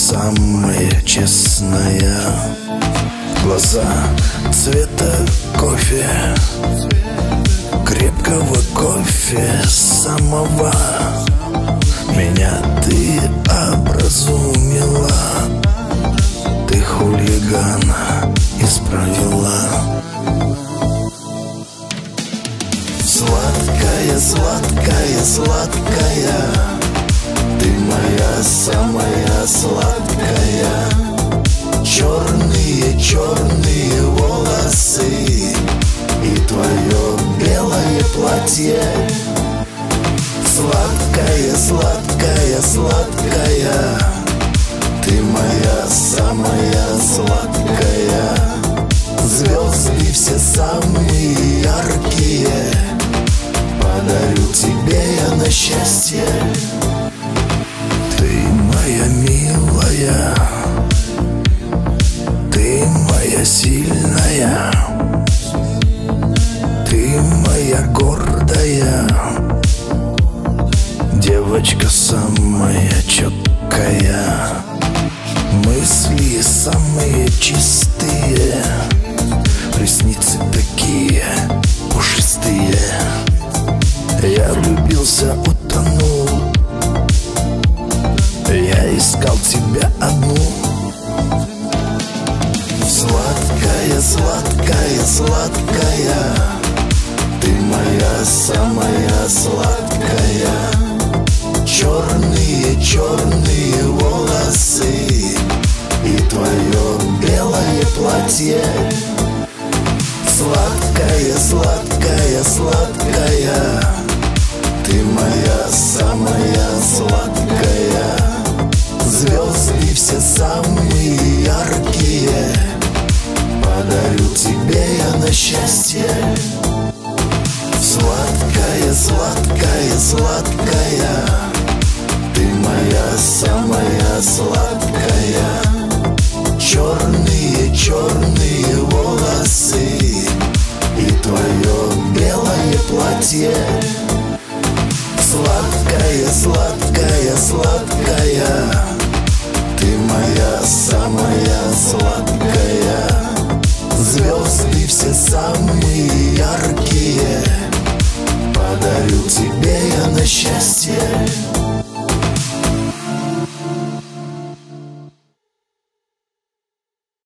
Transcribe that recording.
самая честная. Глаза цвета кофе, крепкого кофе самого. Меня ты образумила, ты хулигана исправила. Сладкая, сладкая, сладкая, ты моя самая сладкая. Черные, черные волосы и твое белое платье. Сладкая, сладкая, сладкая, ты моя самая сладкая. Звезды все самые яркие подарю тебе я на счастье. Ты моя милая, ты моя сильная, ты моя гордая. Девочка самая четкая, мысли самые чистые, ресницы такие пушистые. Я влюбился, утонул, я искал тебя одну. Сладкая, сладкая, сладкая, ты моя самая сладкая. Черные, черные волосы и твое белое платье. Сладкая, сладкая, сладкая, ты моя самая сладкая. Звезды все самые яркие подарю тебе я на счастье. Сладкая, сладкая, сладкая, ты моя самая сладкая. Черные, черные волосы и твое белое платье. Сладкая, сладкая, сладкая, ты моя самая сладкая. Звезды все самые яркие подарю тебе я на счастье.